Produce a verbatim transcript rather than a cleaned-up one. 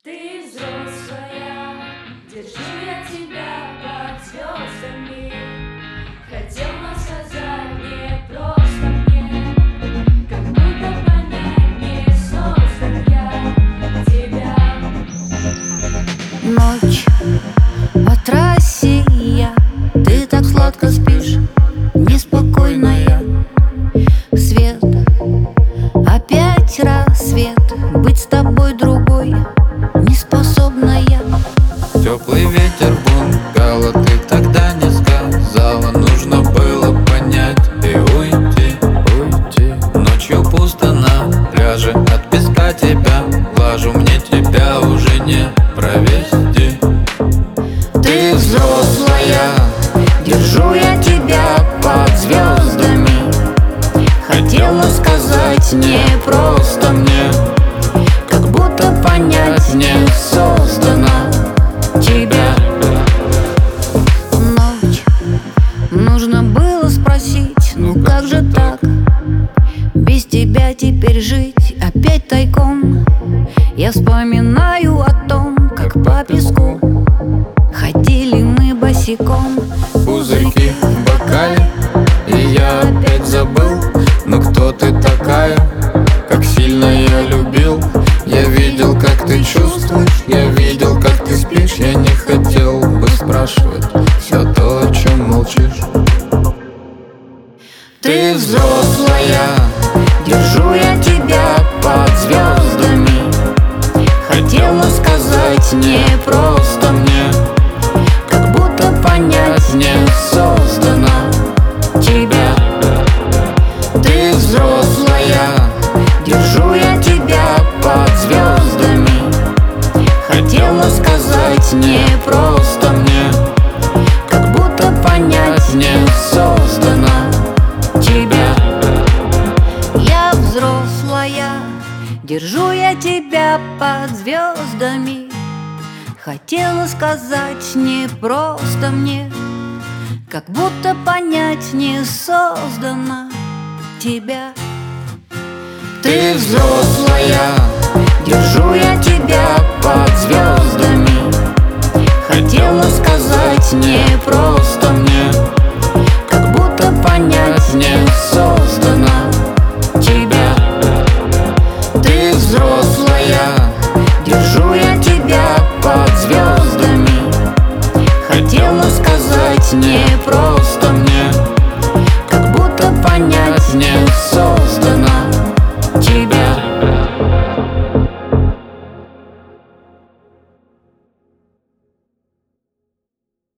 Ты взрослая, держу я тебя под звездами. Хотела сказать не просто мне, как будто понять не создан я тебя. Ночь по трассе я, ты так сладко спишь, неспокойная. Свет, опять рассвет, быть с тобой другой не способна я. Теплый ветер бунгало, ты тогда не сказала. Нужно было понять и уйти, уйти. Ночью пусто на пляже, от песка тебя глажу. Мне тебя уже не провести. Ты взрослая, Держу я тебя под звездами. Хотела сказать не просто мне, как будто понять не создана тебя. Ночь, нужно было спросить, ну как же так? Без тебя теперь жить опять тайком. Я вспоминаю о том, как по песку ходили мы босиком. пузырьки в бокале, и я опять забыл. Но кто ты такая? Как сильно я любил. Я видел, как ты чувствуешь, я видел, как ты спишь. Я не хотел бы спрашивать все то, о чем молчишь. Ты взрослая, держу я тебя под звездами. Хотела сказать не просто мне, как будто понять не создана тебя. Ты взрослая, держу я тебя под звездами. Хотела сказать не просто мне, как будто понять не создана тебя. Я взрослая, держу я тебя под звездами. Хотела сказать не просто мне, как будто понять не создана тебя. Ты взрослая, держу я тебя под звездами. Хотела сказать не просто мне, как будто понять не создана тебя. Ты взрослая, держу я тебя под звездами. Хотела сказать не просто мне, как будто понять